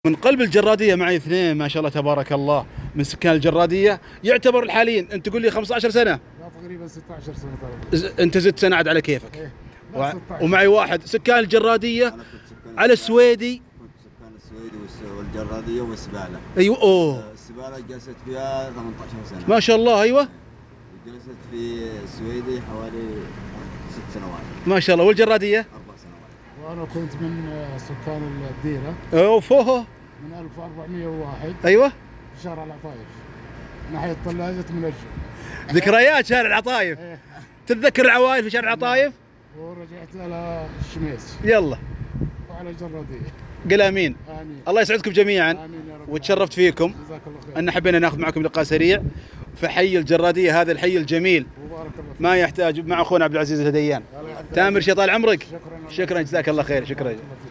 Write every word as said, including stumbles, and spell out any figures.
من قلب الجرادية معي اثنين ما شاء الله تبارك الله من سكان الجرادية. يعتبر الحاليين انت تقول لي خمسة عشر سنة؟ لا تقريبا ستة عشر سنة ترى. انت زدت سنة عاد على كيفك. إيه. و... ومعي واحد سكان الجرادية على السويدي. كنت سكان السويدي والجرادية والسبالة. ايوه اوه السبالة جلست فيها ثمانية عشر سنة. ما شاء الله. ايوه جلست في السويدي حوالي ست سنوات. ما شاء الله. والجرادية؟ أربع سنوات. وأنا كنت من سكان الديرة. اوف اوه من ألف وأربعمئة وواحد. ايوه في شارع العطايف ناحية طلاجة منجم. ذكريات شارع العطايف. إيه. تتذكر العوائل في شارع العطايف؟ ورجعت على الشميس يلا وعلى الجرادية. قل امين. آمين. الله يسعدكم جميعا. آمين يا رب. وتشرفت فيكم. جزاك الله خير. أن حبينا ناخذ معكم لقاء سريع في حي الجرادية، هذا الحي الجميل وبارك الله فيك. ما يحتاج مع أخونا عبد العزيز الهديان. تامر شي طال عمرك. شكرا. شكرا جزاك الله خير. شكرا.